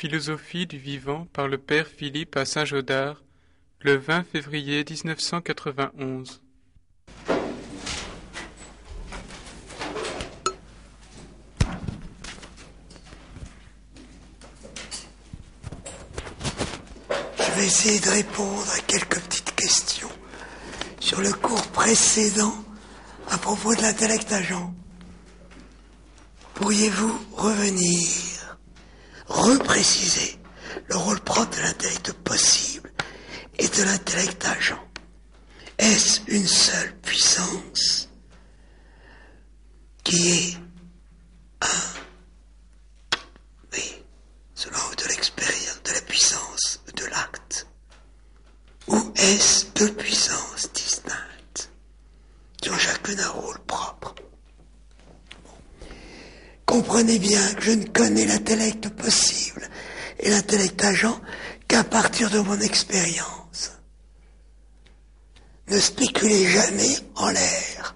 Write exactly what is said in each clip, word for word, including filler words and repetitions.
Philosophie du vivant par le père Philippe à Saint-Gaudard, le vingt février mille neuf cent quatre-vingt-onze. Je vais essayer de répondre à quelques petites questions sur le cours précédent à propos de l'intellect agent. Pourriez-vous revenir, repréciser le rôle propre de l'intellect possible et de l'intellect agent? Est-ce une seule puissance qui est un, mais selon de l'expérience, de la puissance de l'acte? Ou est-ce deux puissances distinctes qui ont chacune un rôle propre? Comprenez bien que je ne connais l'intellect possible et l'intellect agent qu'à partir de mon expérience. Ne spéculez jamais en l'air.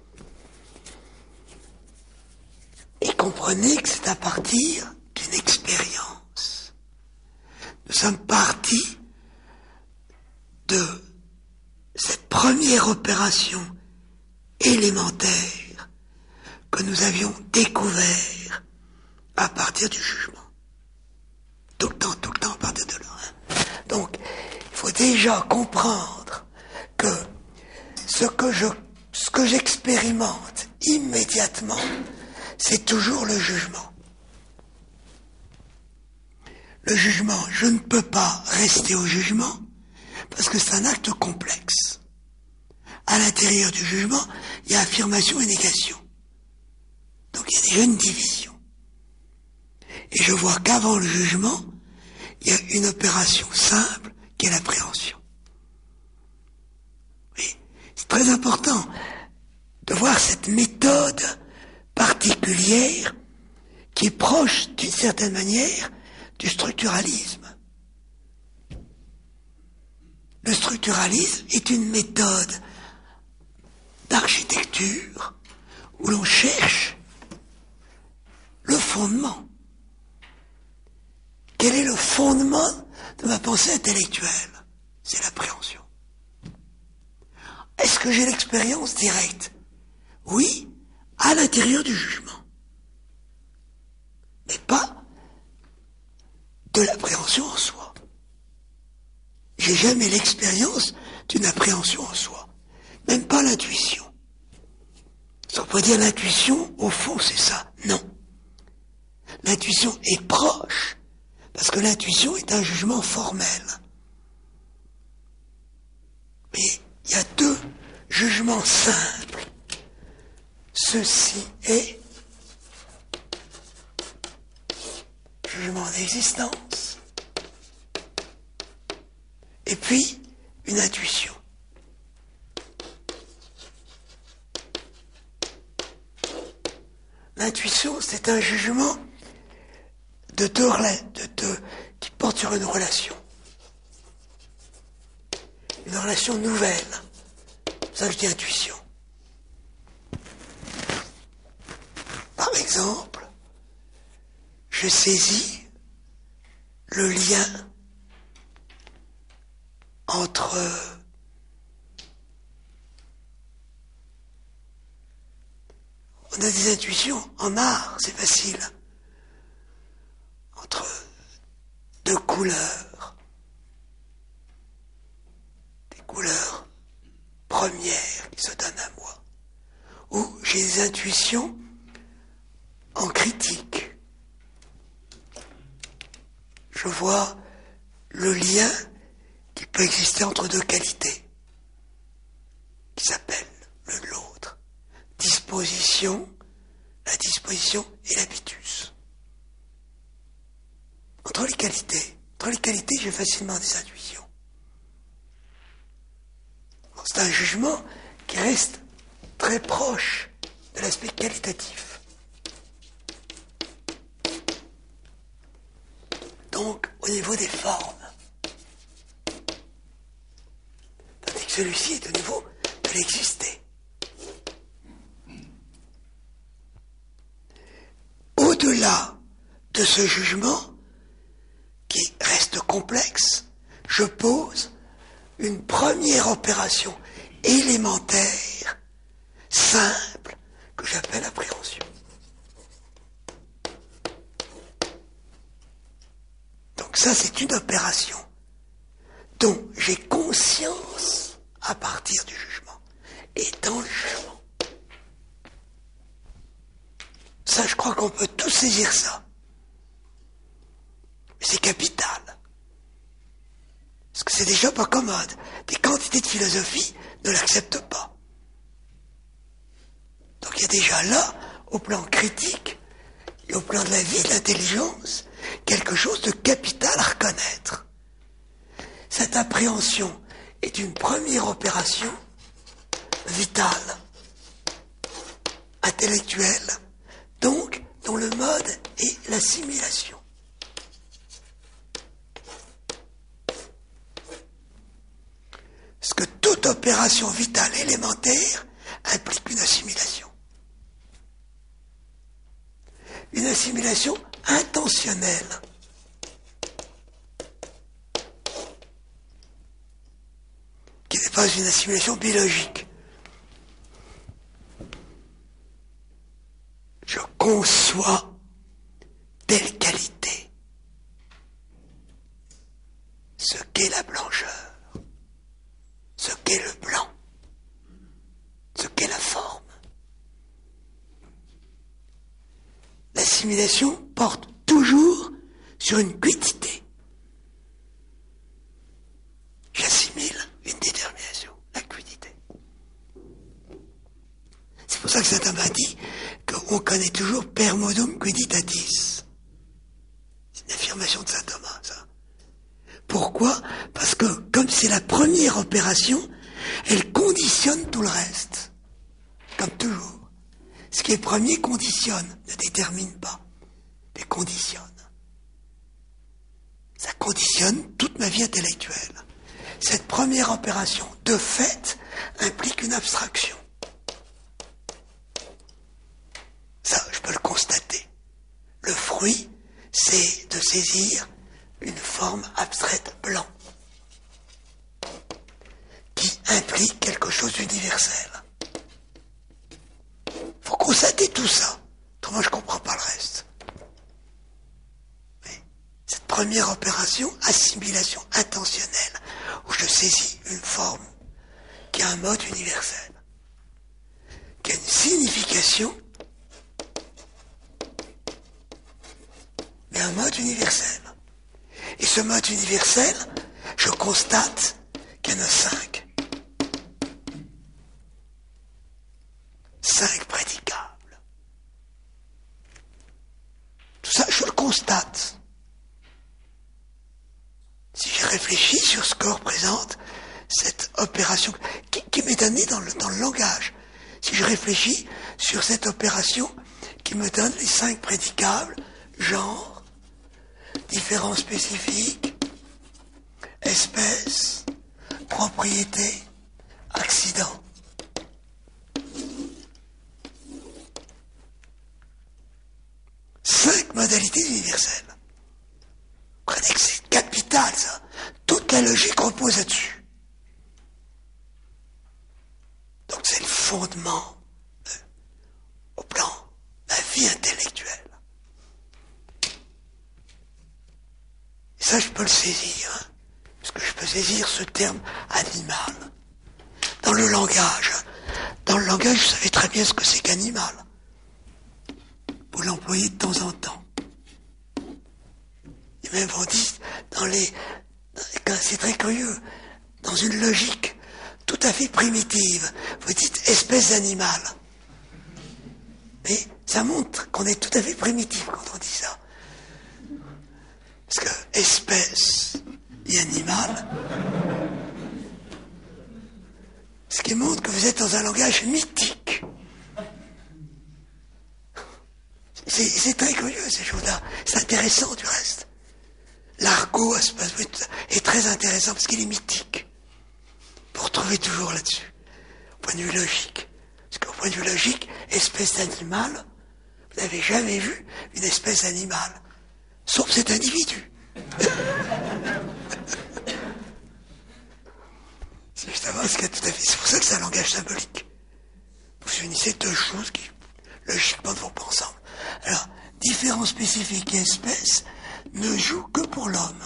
Et comprenez que c'est à partir d'une expérience. Nous sommes partis de cette première opération élémentaire que nous avions découvert à partir du jugement. Tout le temps, tout le temps à partir de là. Donc, il faut déjà comprendre que ce que je, ce que j'expérimente immédiatement, c'est toujours le jugement. Le jugement, je ne peux pas rester au jugement parce que c'est un acte complexe. À l'intérieur du jugement, il y a affirmation et négation. Donc il y a déjà une division. Et je vois qu'avant le jugement, il y a une opération simple qui est l'appréhension. Oui, c'est très important de voir cette méthode particulière qui est proche, d'une certaine manière, du structuralisme. Le structuralisme est une méthode d'architecture où l'on cherche le fondement. Quel est le fondement de ma pensée intellectuelle? C'est l'appréhension. Est-ce que j'ai l'expérience directe? Oui, à l'intérieur du jugement. Mais pas de l'appréhension en soi. J'ai jamais l'expérience d'une appréhension en soi. Même pas l'intuition. Ça on pourrait dire l'intuition, au fond, c'est ça. Non. L'intuition est proche, parce que l'intuition est un jugement formel. Mais il y a deux jugements simples. Ceci est jugement d'existence, et puis une intuition. L'intuition, c'est un jugement de deux, de deux, qui porte sur une relation. Une relation nouvelle. C'est ça que je dis intuition. Par exemple, je saisis le lien entre on a des intuitions en art, c'est facile. Entre deux couleurs, des couleurs premières qui se donnent à moi, ou j'ai des intuitions en critique. Je vois le lien qui peut exister entre deux qualités, qui s'appellent l'un de l'autre. Disposition, la disposition et l'habitus. Entre les qualités, entre les qualités, j'ai facilement des intuitions. C'est un jugement qui reste très proche de l'aspect qualitatif. Donc, au niveau des formes. Tandis que celui-ci est de nouveau de l'exister. Au-delà de ce jugement, complexe, je pose une première opération élémentaire, simple, que j'appelle appréhension. Donc ça, c'est une opération dont j'ai conscience à partir du jugement et dans le jugement. Ça, je crois qu'on peut tous saisir ça. Mais c'est capital. Parce que c'est déjà pas commode. Des quantités de philosophie ne l'acceptent pas. Donc il y a déjà là, au plan critique et au plan de la vie, de l'intelligence, quelque chose de capital à reconnaître. Cette appréhension est une première opération vitale, intellectuelle, donc dont le mode est l'assimilation. Parce que toute opération vitale élémentaire implique une assimilation. Une assimilation intentionnelle. Qui n'est pas une assimilation biologique. Je conçois telle qualité, ce qu'est la blancheur, ce qu'est le blanc, ce qu'est la forme. L'assimilation porte toujours sur une quittité. J'assimile une détermination, la quittité. C'est pour ça que saint Thomas dit qu'on connaît toujours per modum quiditatis. C'est une affirmation de saint Thomas, ça. Pourquoi ? Parce que, comme c'est la première opération, elle conditionne tout le reste. Comme toujours. Ce qui est premier conditionne, ne détermine pas, mais conditionne. Ça conditionne toute ma vie intellectuelle. Cette première opération, de fait, implique une abstraction. Ça, je peux le constater. Le fruit, c'est de saisir une forme abstraite blanc, qui implique quelque chose d'universel. Il faut constater tout ça, autrement je ne comprends pas le reste. Mais cette première opération, assimilation intentionnelle, où je saisis une forme qui a un mode universel, qui a une signification, mais un mode universel. Et ce mode universel, je constate qu'il y en a cinq. Cinq prédicables. Tout ça, je le constate. Si je réfléchis sur ce que représente cette opération, qui, qui m'est donnée dans le, dans le langage, si je réfléchis sur cette opération qui me donne les cinq prédicables, genre, différents spécifiques, espèce, propriété, accident. Cinq modalités universelles. Vous comprenez que c'est capital, ça. Toute la logique repose là-dessus. Donc c'est le fondement euh, au plan de la vie intellectuelle. Et ça, je peux le saisir, hein, parce que je peux saisir ce terme animal. Dans le langage, dans le langage, vous savez très bien ce que c'est qu'animal. Vous l'employez de temps en temps. Et même on dit, dans les, dans, c'est très curieux, dans une logique tout à fait primitive, vous dites espèce d'animal. Mais ça montre qu'on est tout à fait primitif quand on dit ça. Parce que espèce et animal, ce qui montre que vous êtes dans un langage mythique. C'est, c'est très curieux, ces choses-là. C'est intéressant, du reste. L'argot est très intéressant parce qu'il est mythique. Pour trouver toujours là-dessus. Au point de vue logique. Parce qu'au point de vue logique, espèce d'animal, vous n'avez jamais vu une espèce d'animal. Sauf cet individu. ce qu'il y a tout à fait. C'est pour ça que c'est un langage symbolique. Vous unissez deux choses qui, logiquement, ne vont pas ensemble. Alors, différence spécifique et espèce ne jouent que pour l'homme.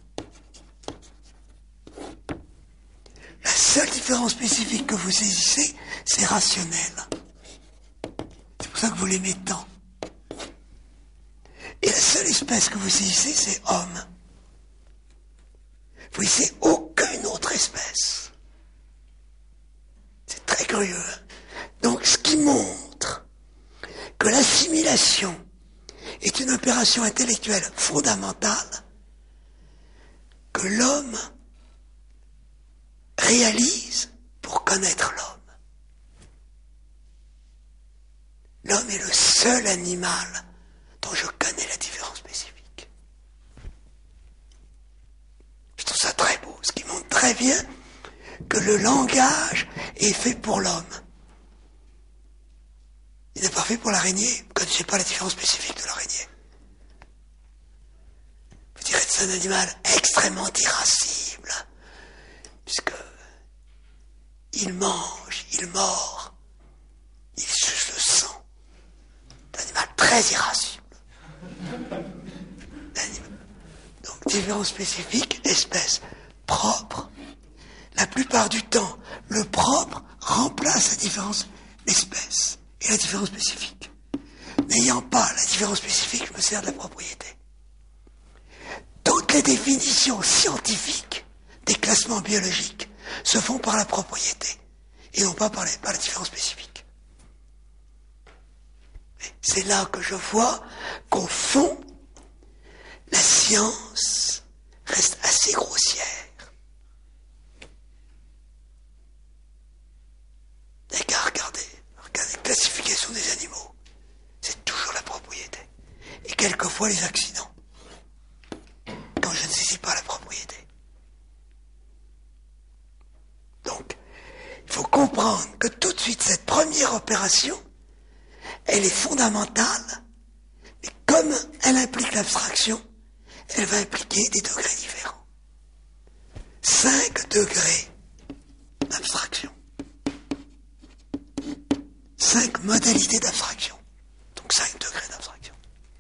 La seule différence spécifique que vous saisissez, c'est rationnel. C'est pour ça que vous l'aimez tant. Et la seule espèce que vous saisissez, c'est homme. Vous ne saisissez aucune autre espèce. C'est très curieux. Hein? Donc, ce qui montre que l'assimilation est une opération intellectuelle fondamentale que l'homme réalise pour connaître l'homme. L'homme est le seul animal dont je connais la différence spécifique. Je trouve ça très beau, ce qui montre très bien que le langage est fait pour l'homme. Il n'est pas fait pour l'araignée. Vous ne connaissez pas la différence spécifique de l'araignée. Vous direz que c'est un animal extrêmement irascible, puisque il mange, il mord, il suce le sang. C'est un animal très irascible. Donc, différence spécifique, espèce propre. La plupart du temps, le propre remplace la différence d'espèce et la différence spécifique. N'ayant pas la différence spécifique, je me sers de la propriété. Toutes les définitions scientifiques des classements biologiques se font par la propriété et non pas par, les, par la différence spécifique. Mais c'est là que je vois qu'au fond, la science reste assez grossière. Et qu'à regarder, regarder la classification des animaux, c'est toujours la propriété. Et quelquefois les accidents, quand je ne saisis pas la propriété. Donc, il faut comprendre que tout de suite, cette première opération, elle est fondamentale, mais comme elle implique l'abstraction, elle va impliquer des degrés différents. Cinq degrés d'abstraction. Cinq modalités d'abstraction. Donc cinq degrés d'abstraction.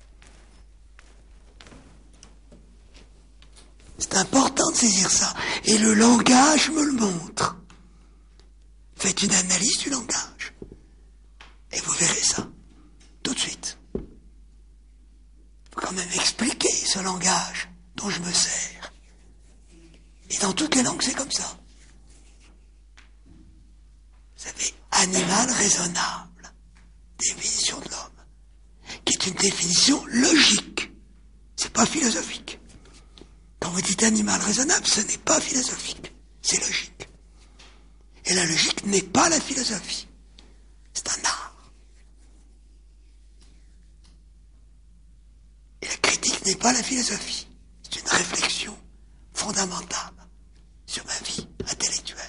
C'est important de saisir ça. Et le langage me le montre. Faites une analyse du langage. Et vous verrez ça. Tout de suite. Il faut quand même expliquer ce langage dont je me sers. Et dans toutes les langues, c'est comme ça. Vous savez, animal raisonnable, définition de l'homme, qui est une définition logique. C'est pas philosophique. Quand vous dites animal raisonnable, ce n'est pas philosophique, c'est logique. Et la logique n'est pas la philosophie. C'est un art. Et la critique n'est pas la philosophie. C'est une réflexion fondamentale sur ma vie intellectuelle.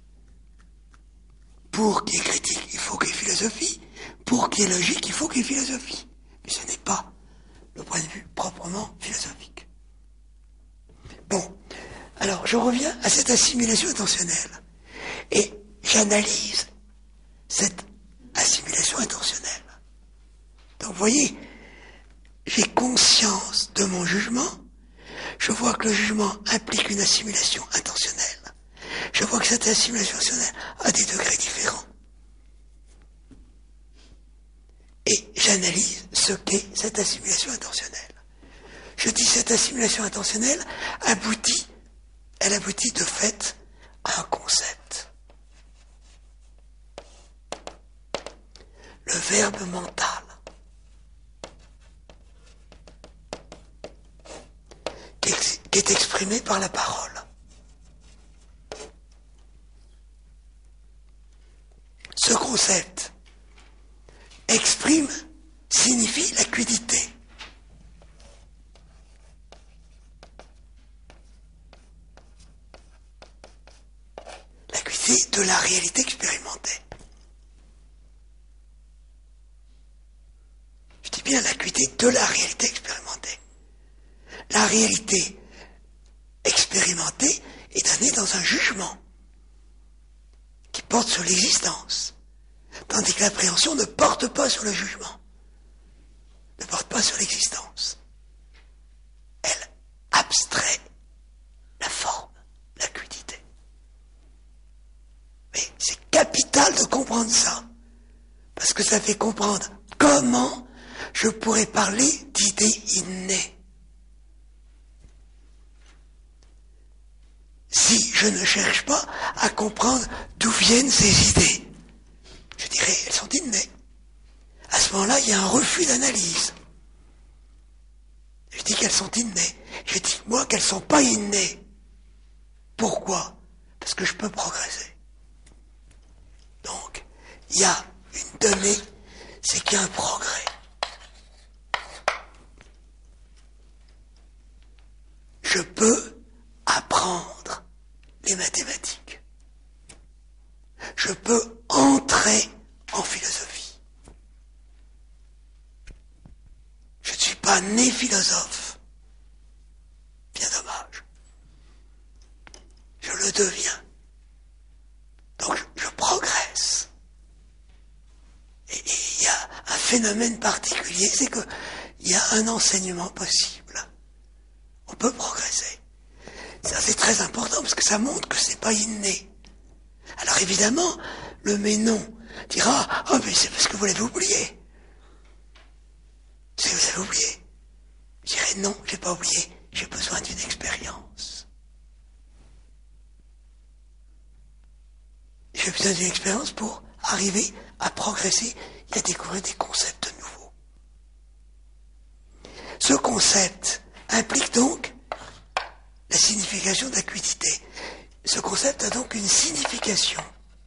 Pour qu'il y ait critique, il faut qu'il y ait philosophie. Pour qu'il y ait logique, il faut qu'il y ait philosophie. Mais ce n'est pas le point de vue proprement philosophique. Bon, alors je reviens à cette assimilation intentionnelle. Et j'analyse cette assimilation intentionnelle. Donc vous voyez, j'ai conscience de mon jugement. Je vois que le jugement implique une assimilation intentionnelle. Je vois que cette assimilation intentionnelle a des degrés différents. Et j'analyse ce qu'est cette assimilation intentionnelle. Je dis cette assimilation intentionnelle aboutit, elle aboutit de fait à un concept. Le verbe mental. Qui est, qui est exprimé par la parole. Ce concept exprime, signifie l'acuité. L'acuité de la réalité expérimentée. Je dis bien l'acuité de la réalité expérimentée. La réalité expérimentée est donnée dans un jugement. porte sur l'existence, tandis que l'appréhension ne porte pas sur le jugement, ne porte pas sur l'existence. Elle abstrait la forme, l'acuité. Mais c'est capital de comprendre ça, parce que ça fait comprendre comment je pourrais parler d'idées innées. Si je ne cherche pas à comprendre d'où viennent ces idées, je dirais, elles sont innées. À ce moment-là, il y a un refus d'analyse. Je dis qu'elles sont innées. Je dis, moi, qu'elles ne sont pas innées. Pourquoi ? Parce que je peux progresser. Donc, il y a une donnée, c'est qu'il y a un progrès. Je peux apprendre les mathématiques. Je peux entrer en philosophie. Je ne suis pas né philosophe. Bien dommage. Je le deviens. Donc je, je progresse. Et il y a un phénomène particulier, c'est qu'il y a un enseignement possible. On peut progresser. Ça, c'est très important parce que ça montre que c'est pas inné. Alors évidemment, le mais non dira, ah oh, mais c'est parce que vous l'avez oublié. C'est que vous avez oublié. Je dirais non, j'ai pas oublié, j'ai besoin d'une expérience. J'ai besoin d'une expérience pour arriver à progresser et à découvrir des concepts nouveaux. Ce concept implique donc la signification d'acuité. Ce concept a donc une signification.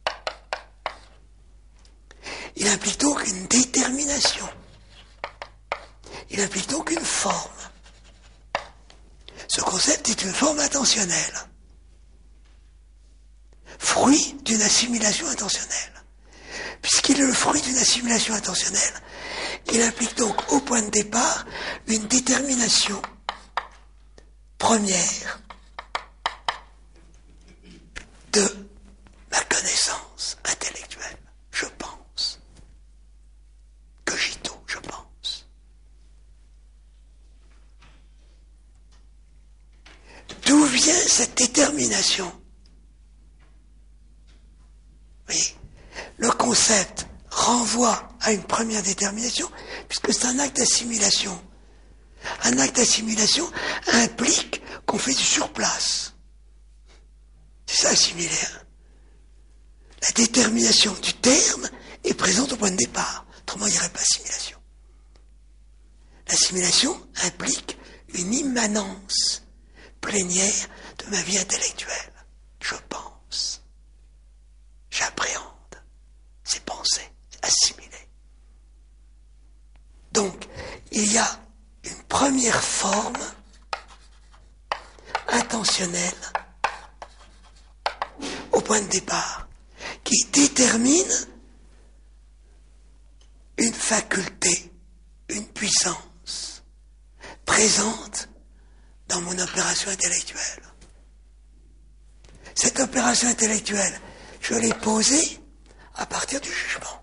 Il implique donc une détermination. Il implique donc une forme. Ce concept est une forme intentionnelle, fruit d'une assimilation intentionnelle. Puisqu'il est le fruit d'une assimilation intentionnelle, il implique donc au point de départ une détermination première de ma connaissance intellectuelle, je pense. Cogito, je pense. D'où vient cette détermination ? Oui, le concept renvoie à une première détermination, puisque c'est un acte d'assimilation. Un acte d'assimilation implique qu'on fait du surplace. C'est ça, assimiler. Hein. La détermination du terme est présente au point de départ. Autrement, il n'y aurait pas assimilation. L'assimilation implique une immanence plénière de ma vie intellectuelle. Je pense. J'appréhende. C'est penser. C'est assimiler. Donc, il y a une première forme intentionnelle au point de départ qui détermine une faculté, une puissance présente dans mon opération intellectuelle. Cette opération intellectuelle, je l'ai posée à partir du jugement.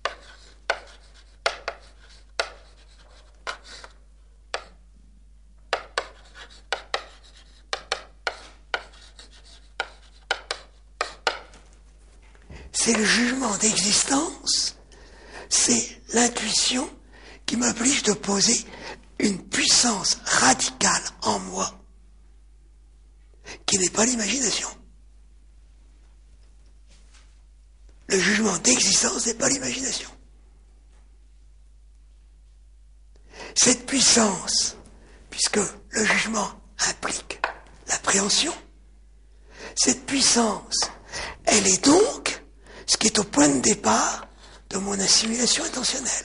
C'est le jugement d'existence, c'est l'intuition qui m'oblige de poser une puissance radicale en moi, qui n'est pas l'imagination. Le jugement d'existence n'est pas l'imagination. Cette puissance, puisque le jugement implique l'appréhension, cette puissance, elle est donc ce qui est au point de départ de mon assimilation intentionnelle.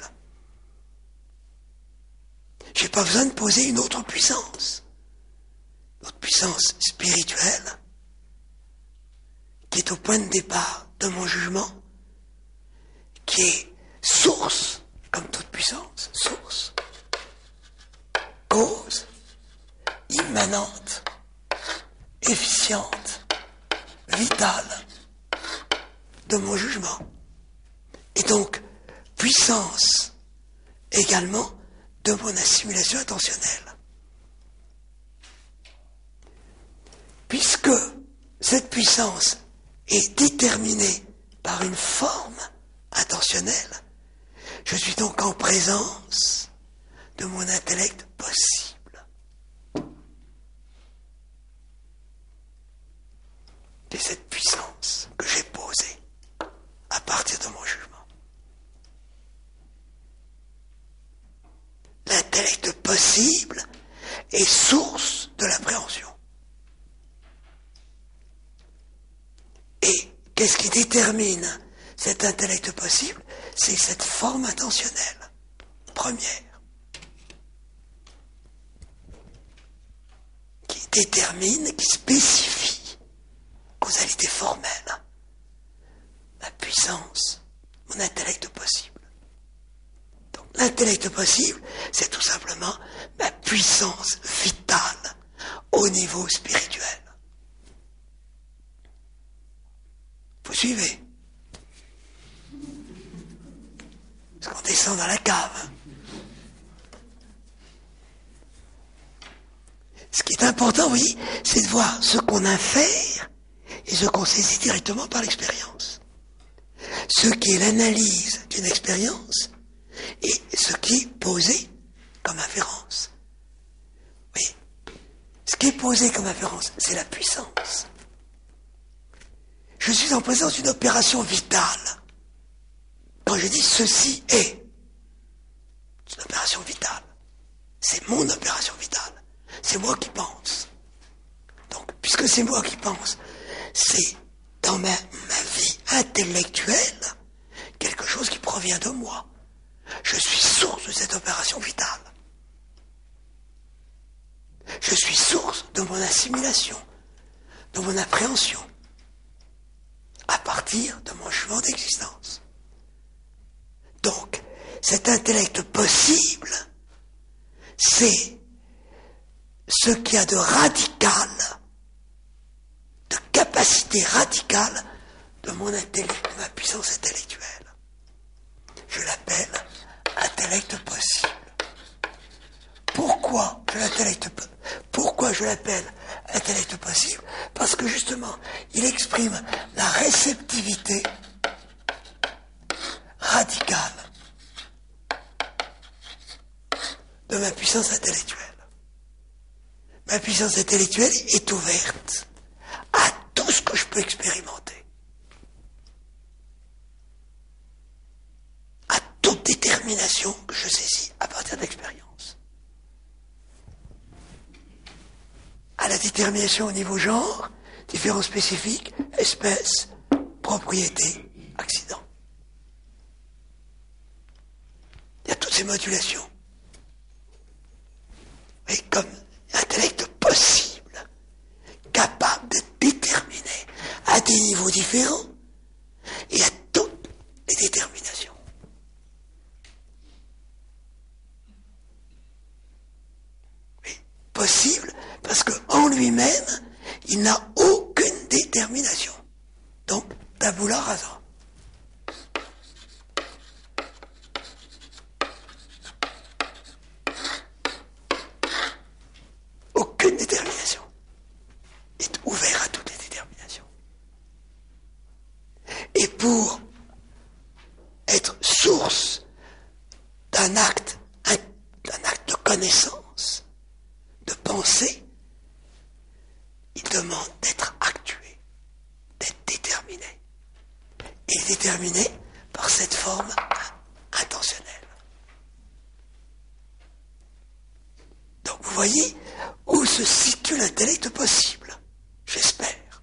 Je n'ai pas besoin de poser une autre puissance, une autre puissance spirituelle, qui est au point de départ de mon jugement, qui est source, comme toute puissance, source, cause, immanente, efficiente, vitale, de mon jugement. Et donc, puissance également de mon assimilation intentionnelle. Puisque cette puissance est déterminée par une forme intentionnelle, je suis donc en présence de mon intellect possible. C'est cette puissance que j'ai posée à partir de mon jugement. L'intellect possible est source de l'appréhension. Et qu'est-ce qui détermine cet intellect possible? C'est cette forme intentionnelle première qui détermine, qui spécifie causalité formelle ma puissance, mon intellect possible. Donc l'intellect possible, c'est tout simplement ma puissance vitale au niveau spirituel. Vous suivez? Parce qu'on descend dans la cave. Ce qui est important, vous voyez, c'est de voir ce qu'on infère et ce qu'on saisit directement par l'expérience. Ce qui est l'analyse d'une expérience et ce qui est posé comme inférence. Oui. Ce qui est posé comme inférence, c'est la puissance. Je suis en présence d'une opération vitale. Quand je dis ceci est, c'est une opération vitale. C'est mon opération vitale. C'est moi qui pense. Donc, puisque c'est moi qui pense, c'est dans ma, ma vie intellectuelle quelque chose qui provient de moi. Je suis source de cette opération vitale. Je suis source de mon assimilation, de mon appréhension, à partir de mon jugement d'existence. Donc, cet intellect possible, c'est ce qu'il y a de radical, de capacité radicale de mon intellect, de ma puissance intellectuelle. Je l'appelle intellect possible. Pourquoi je l'intellect, pourquoi je l'appelle intellect possible? Parce que justement, il exprime la réceptivité radicale de ma puissance intellectuelle. Ma puissance intellectuelle est ouverte à tout ce que je peux expérimenter, à toute détermination que je saisis à partir d'expérience, à la détermination au niveau genre, différence spécifique, espèce, propriété, accident. Il y a toutes ces modulations. Mais comme intellect possible, capable de déterminer à des niveaux différents et à toutes les déterminations. Oui, possible parce qu'en lui-même, il n'a aucune détermination. Donc, tabula rasa. Aucune détermination. Il est ouvert à toutes les déterminations. Et pour être source d'un acte, un, d'un acte de connaissance, de pensée, il demande d'être actué, d'être déterminé. Il est déterminé par cette forme intentionnelle. Donc vous voyez où se situe l'intellect possible, j'espère.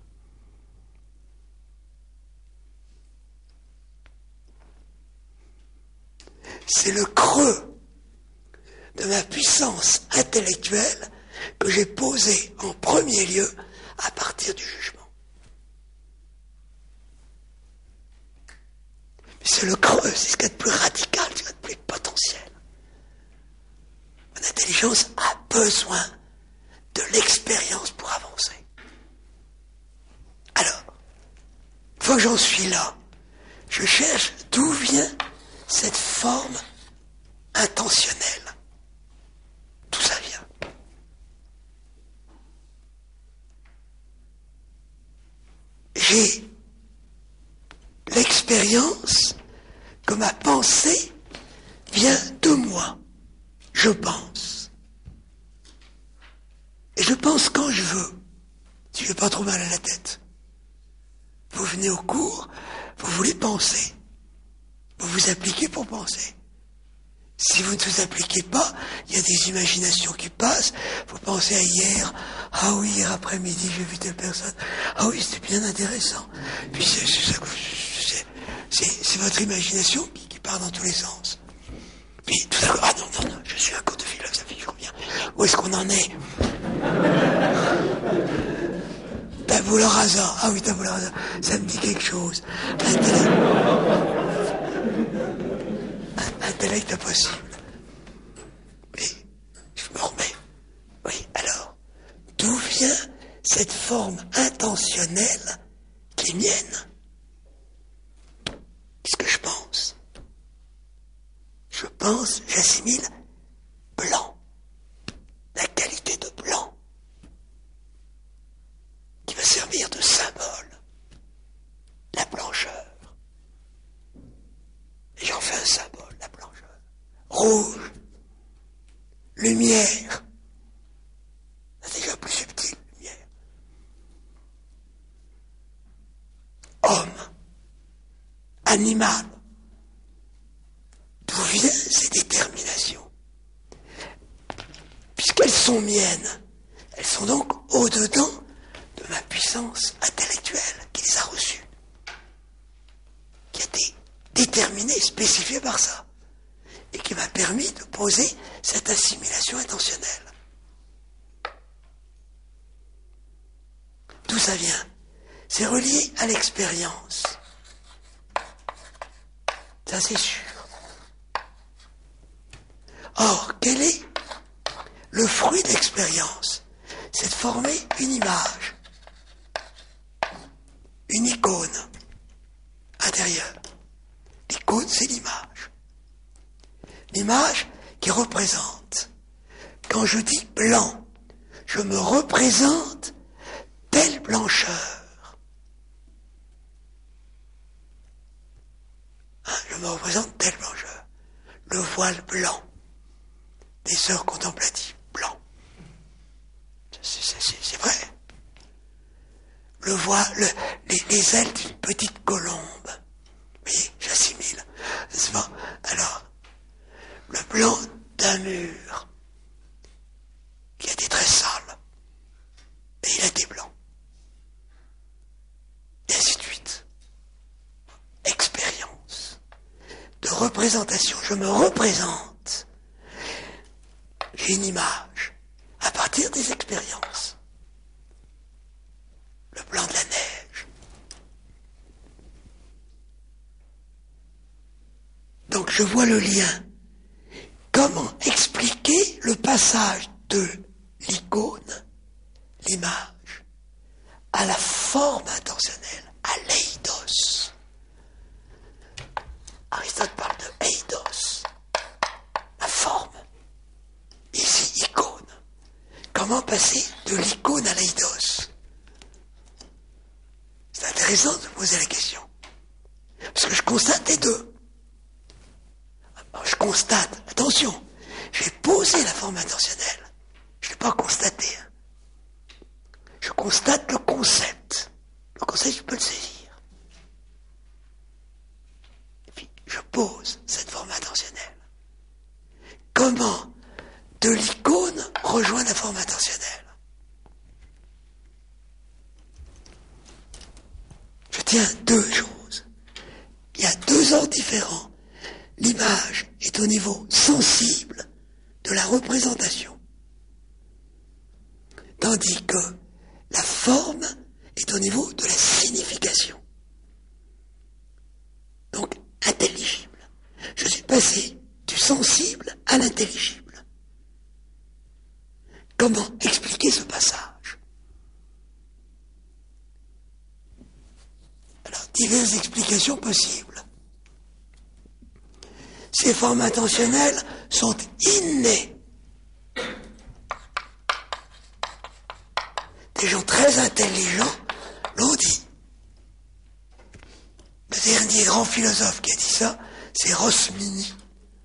C'est le creux de ma puissance intellectuelle que j'ai posé en premier lieu à partir du jugement. Mais c'est le creux, c'est ce qu'il y a de plus radical, ce qu'il y a de plus potentiel. Mon intelligence a besoin de l'expérience pour avancer. Alors, une fois que j'en suis là, je cherche d'où vient cette forme intentionnelle. D'où ça vient? J'ai l'expérience que ma pensée vient de moi. Je pense. Et je pense quand je veux, si je n'ai pas trop mal à la tête. Vous venez au cours, vous voulez penser. Vous vous appliquez pour penser. Si vous ne vous appliquez pas, il y a des imaginations qui passent. Vous pensez à hier. Ah oui, hier après-midi, j'ai vu telle personne. Ah oui, c'était bien intéressant. Puis c'est, c'est, c'est, c'est, c'est votre imagination qui, qui part dans tous les sens. Puis tout à coup, ah non, non, non, je suis un cours de philosophie, je reviens. Où est-ce qu'on en est? Tabula rasa. Ah oui, tabula rasa. Ça me dit quelque chose. Intellect, Intellect impossible. Mais je me remets. Oui, alors, d'où vient cette forme intentionnelle qui est mienne? Qu'est-ce que je pense? Je pense, j'assimile blanc. La qualité de blanc qui va servir de symbole. La blancheur. Et j'en fais un symbole, la blancheur. Rouge. Lumière. C'est déjà plus subtil, lumière. Homme. Animal. D'où viennent ces déterminations? Puisqu'elles sont miennes, elles sont donc au-dedans de ma puissance intellectuelle qui les a reçues, qui a été déterminée, spécifiée par ça, et qui m'a permis de poser cette assimilation intentionnelle. D'où ça vient? C'est relié à l'expérience. Ça, c'est sûr. Or, quel est le fruit de l'expérience? C'est de former une image, une icône intérieure. L'icône, c'est l'image. L'image qui représente. Quand je dis blanc, je me représente telle blancheur. Hein, je me représente telle blancheur. Le voile blanc des sœurs contemplatives, blanc. C'est, c'est, c'est, c'est vrai. Le voile, le, les, les ailes d'une petite colombe. Oui, j'assimile. N'est-ce pas? Alors, le blanc d'un mur qui a été très sale. Et il a été blanc. Et ainsi de suite. Expérience. De représentation. Je me représente. J'ai une image à partir des expériences. Le blanc de la neige. Donc je vois le lien. Comment expliquer le passage de l'icône, l'image, à la forme intentionnelle, à l'eidos? Aristote parle de eidos, la forme. Ici, icône. Comment passer de l'icône à l'eidos? C'est intéressant de poser la question. Parce que je constate les deux. Alors, je constate, attention, j'ai posé la forme intentionnelle. Je ne l'ai pas constaté. Hein. Je constate le concept. Le concept, je peux le saisir. Et puis, je pose cette forme intentionnelle. Comment de l'icône rejoint la forme intentionnelle? Je tiens deux choses. Il y a deux ordres différents. L'image est au niveau sensible de la représentation, tandis que la forme est au niveau de la signification. Donc, intelligible. Je suis passé du sensible à l'intelligible. Comment expliquer ce passage? Alors, diverses explications possibles. ces formes intentionnelles sont innées. Des gens très intelligents l'ont dit. Le dernier grand philosophe qui a dit ça, c'est Rosmini.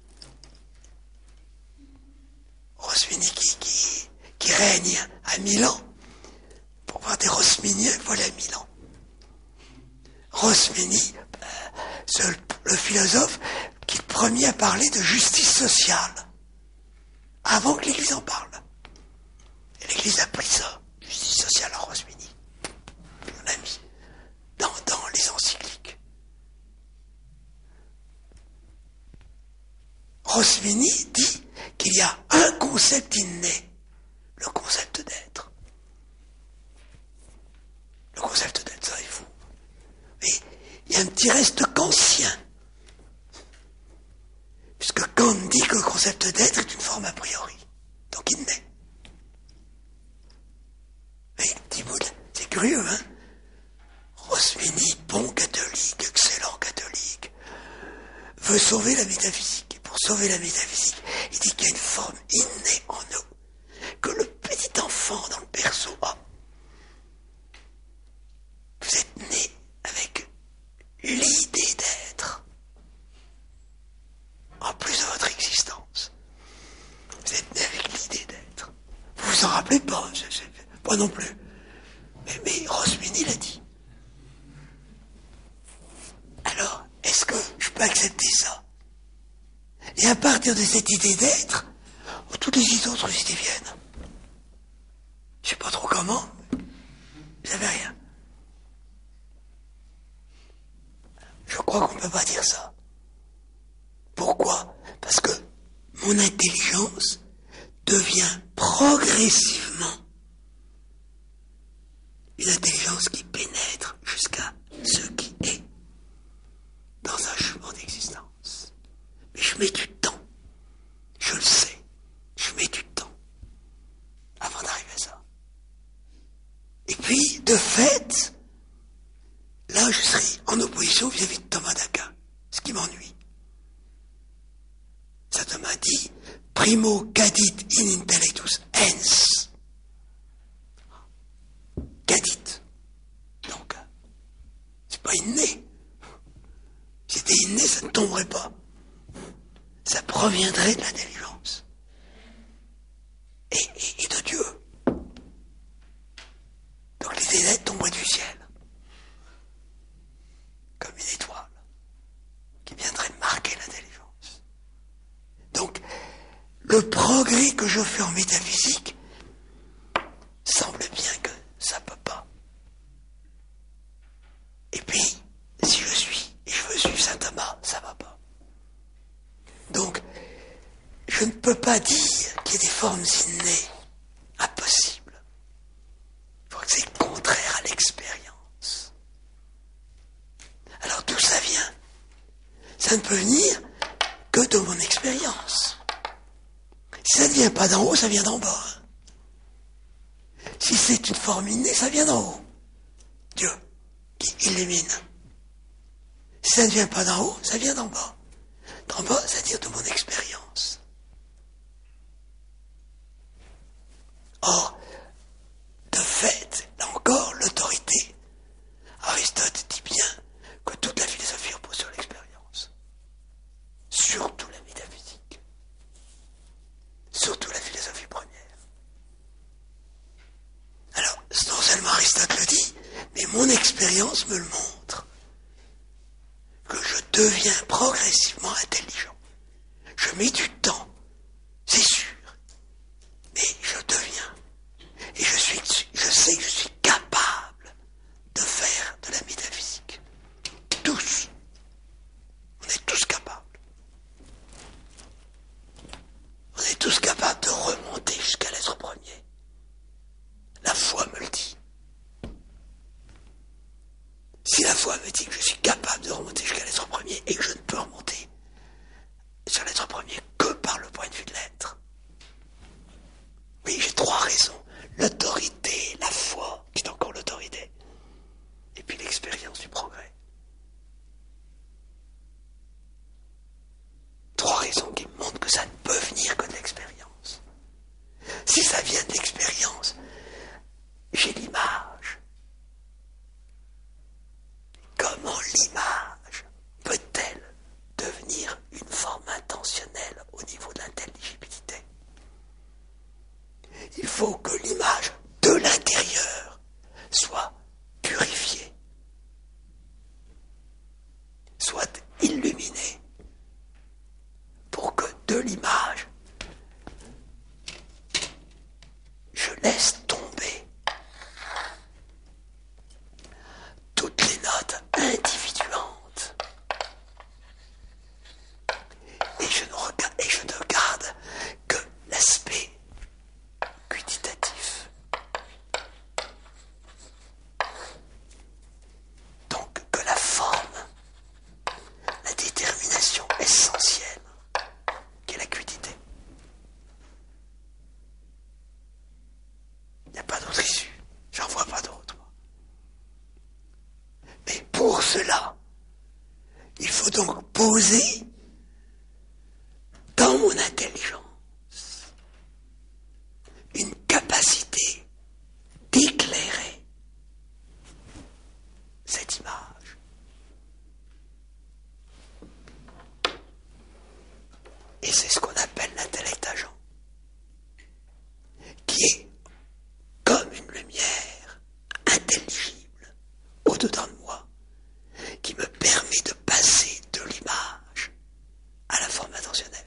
Rosmini qui, qui, qui règne à Milan. Pour voir des Rosminiens, il faut aller à Milan. Rosmini, c'est le philosophe qui est le premier à parler de justice sociale, avant que l'Église en parle. Et l'Église a pris ça, justice sociale à Rosmini. On l'a mis dans, dans les encycliques. Rosmini dit qu'il y a un concept inné, le concept d'être. Le concept d'être, ça, il faut. Mais il y a un petit reste kantien. Puisque Kant dit que le concept d'être est une forme a priori. Donc il naît. Mais petit bout de... C'est curieux, hein? Rosmini, bon catholique, excellent catholique, veut sauver la métaphysique. Et pour sauver la métaphysique, il dit qu'il y a une forme innée en nous, que le petit enfant dans le berceau a. Vous êtes né avec l'idée d'être, en plus de votre existence. Vous êtes né avec l'idée d'être. Vous vous en rappelez pas, c'est, c'est, pas non plus. Mais, mais Rosmini l'a dit. Alors, est-ce que je peux accepter ça? Et à partir de cette idée d'être, toutes les autres idées viennent. Je sais pas trop comment, mais vous savez rien. Je crois qu'on ne peut pas dire ça. Pourquoi? Parce que mon intelligence devient progressivement une intelligence qui pénètre jusqu'à ce qui est dans un chemin d'existence. Mais je mets du temps. Je le sais. Je mets du temps avant d'arriver à ça. Et puis, de fait, là, je serai en opposition vis-à-vis de Thomas d'Aquin, ce qui m'ennuie. Saint Thomas dit « Primo cadit in intellectus ens ». Cadit. Donc, c'est pas inné. Si c'était inné, ça ne tomberait pas. Ça proviendrait de l'intelligence. Et, et, et de Dieu. Donc l'idée d'être tomberait du ciel. Comme une étoile qui viendrait marquer l'intelligence. Donc, le progrès que je fais en métaphysique semble bien que ça ne peut pas. Et puis, si je suis, et je veux suivre saint Thomas, ça ne va pas. Donc, je ne peux pas dire qu'il y a des formes innées. Impossible. Il faut que c'est contraire à l'expérience. Alors d'où ça vient? Ça ne peut venir que de mon expérience. Si ça ne vient pas d'en haut, ça vient d'en bas. Si c'est une forme innée, ça vient d'en haut. Dieu qui illumine. Si ça ne vient pas d'en haut, ça vient d'en bas. D'en bas, c'est-à-dire de mon expérience. Or, de fait, là encore, l'autorité, Aristote dit bien que toute la philosophie repose sur l'expérience. Surtout la métaphysique. Surtout la philosophie première. Alors, non seulement Aristote le dit, mais mon expérience me le montre. Que je deviens progressivement intelligent. Je mets du temps, c'est sûr. Mais je deviens. Et je suis, je sais que je suis capable de faire de la métaphysique. Tous. On est tous capables. On est tous capables de remonter jusqu'à l'être premier. La foi me le dit. Si la foi me dit que je suis capable de remonter jusqu'à l'être premier et que je ne peux remonter sur l'être premier que si ça vient de l'expérience, j'ai l'image. Comment l'image peut-elle devenir une forme intentionnelle au niveau de l'intelligibilité? Il faut que l'image de l'intérieur soit purifiée, soit illuminée, pour que de l'image, je laisse tomber toutes les notes individuantes et je ne regarde, et je ne garde que l'aspect quantitatif. Donc que la forme, la détermination essentielle qu'est la quiddité. Il n'y a pas d'autre issue, j'en vois pas d'autre. Mais pour cela, il faut donc poser dans mon intelligence une capacité d'éclairer cette image. Et c'est ce qu'on appelle l'intellect agent, qui est comme une lumière intelligible au-dedans de moi, qui me permet de passer de l'image à la forme intentionnelle.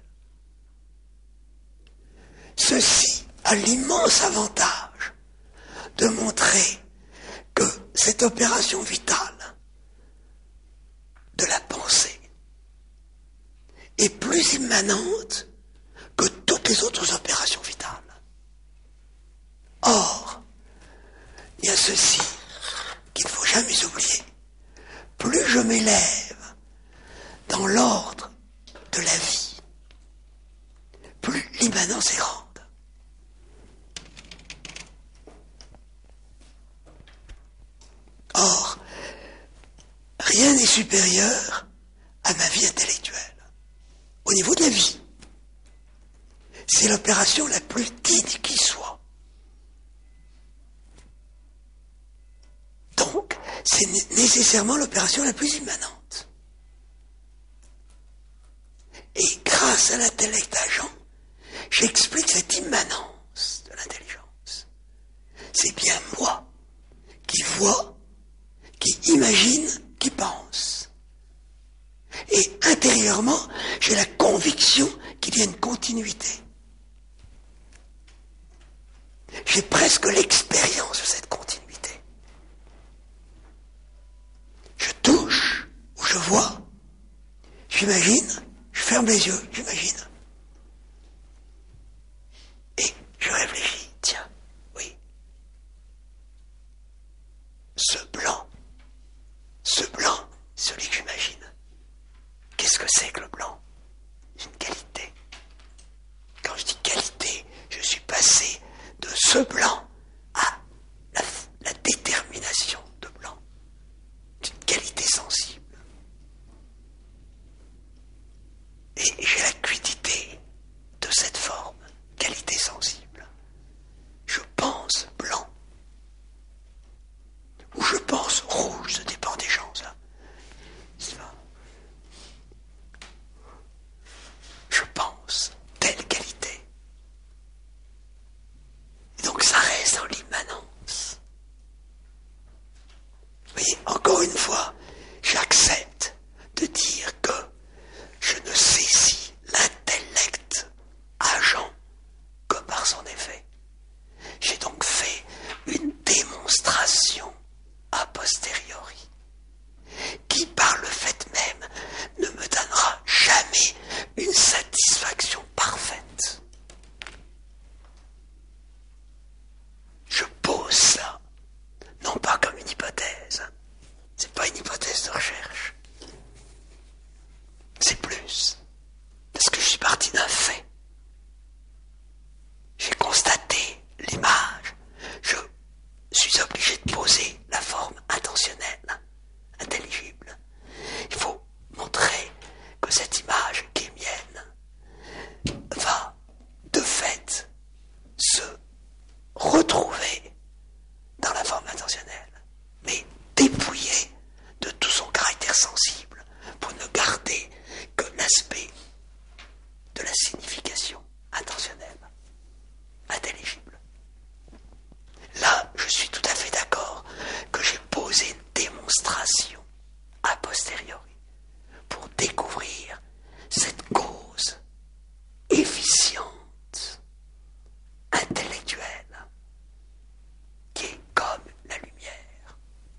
Ceci a l'immense avantage de montrer que cette opération vitale de la pensée est plus immanente que toutes les autres opérations vitales. Or, il y a ceci qu'il ne faut jamais oublier. Plus je m'élève dans l'ordre de la vie, plus l'immanence est grande. Or, rien n'est supérieur à ma vie intellectuelle. Au niveau de la vie, c'est l'opération la plus digne qui soit. Donc, c'est nécessairement l'opération la plus immanente. Et grâce à l'intellect agent, j'explique cette immanence de l'intelligence. C'est bien moi qui vois, qui imagine, qui pense. Et intérieurement, j'ai la conviction qu'il y a une continuité. J'ai presque l'expérience de cette continuité. Je touche, ou je vois, j'imagine, je ferme les yeux, j'imagine. Et je réfléchis, tiens, oui. Ce blanc, ce blanc, celui que j'imagine. Qu'est-ce que c'est que le blanc? Une qualité. Quand je dis qualité, je suis passé de ce blanc à la, la détermination de blanc. C'est une qualité sensible. Et j'ai la quiddité de cette forme, qualité sensible. Je pense blanc. Ou je pense rouge, ça dépend des gens, ça. C'est ça. Je pense telle qualité. Et donc ça reste dans l'immanence. Vous voyez, encore une fois, j'accepte de dire que je ne saisis l'intellect agent que par son effet. J'ai donc fait une démonstration a posteriori, qui par le fait même ne me donnera jamais une satisfaction parfaite. Je pose ça, non pas comme une hypothèse, c'est pas une hypothèse de recherche, c'est plus, parce que je suis parti d'un fait. J'ai constaté se retrouver dans la forme intentionnelle, mais dépouillé de tout son caractère sensible pour ne garder que l'aspect de la signification intentionnelle, intelligible. Là, je suis tout à fait d'accord que j'ai posé une démonstration a posteriori pour découvrir cette cause efficiente, intellectuelle, qui est comme la lumière.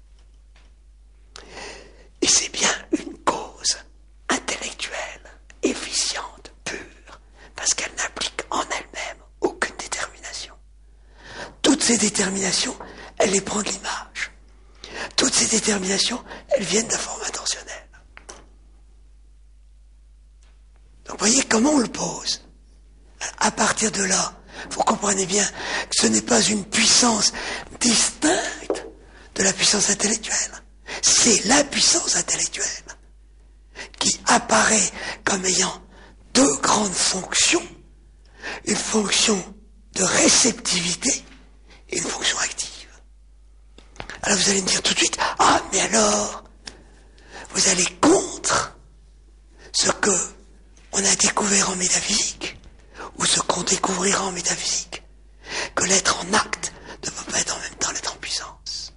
Et c'est bien une cause intellectuelle, efficiente, pure, parce qu'elle n'implique en elle-même aucune détermination. Toutes ces déterminations, elle les prend de l'image. Toutes ces déterminations, elles viennent de la forme intentionnelle. Donc vous voyez comment on le pose. À partir de là, vous comprenez bien que ce n'est pas une puissance distincte de la puissance intellectuelle. C'est la puissance intellectuelle qui apparaît comme ayant deux grandes fonctions. Une fonction de réceptivité et une fonction active. Alors vous allez me dire tout de suite, ah mais alors, vous allez contre ce que on a découvert en métaphysique, ou ce qu'on découvrira en métaphysique, que l'être en acte ne peut pas être en même temps l'être en puissance.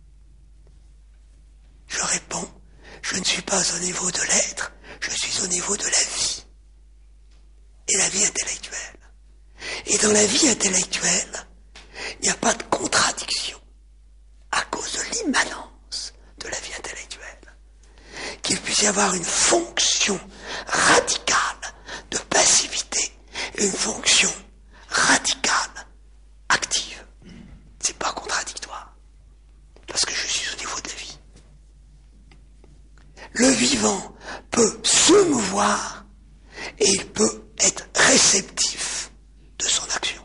Je réponds, je ne suis pas au niveau de l'être, je suis au niveau de la vie, et la vie intellectuelle. Et dans la vie intellectuelle, il n'y a pas de contradiction, à cause de l'immanence de la vie intellectuelle, qu'il puisse y avoir une fonction radicale de passivité et une fonction radicale active. C'est pas contradictoire, parce que je suis au niveau de la vie. Le vivant peut se mouvoir et il peut être réceptif de son action.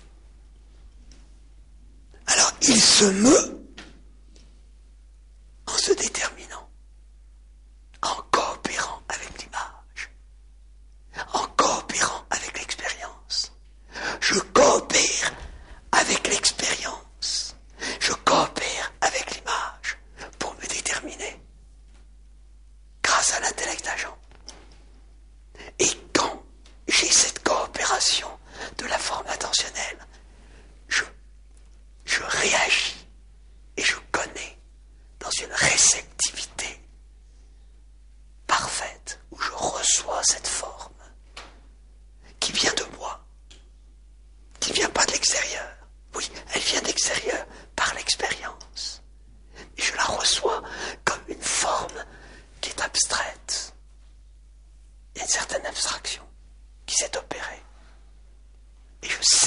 Alors il se meut en se déterminant, en coopérant avec l'image, en coopérant avec l'expérience. Je coopère avec l'expérience, je coopère avec l'image pour me déterminer grâce à l'intellect agent. Et quand j'ai cette coopération de la forme intentionnelle, je, je réagis et je connais dans une réceptivité parfaite où je reçois cette forme qui vient de moi, qui ne vient pas de l'extérieur. Oui, elle vient de l'extérieur par l'expérience. Et je la reçois comme une forme qui est abstraite. Il y a une certaine abstraction qui s'est opérée. Et je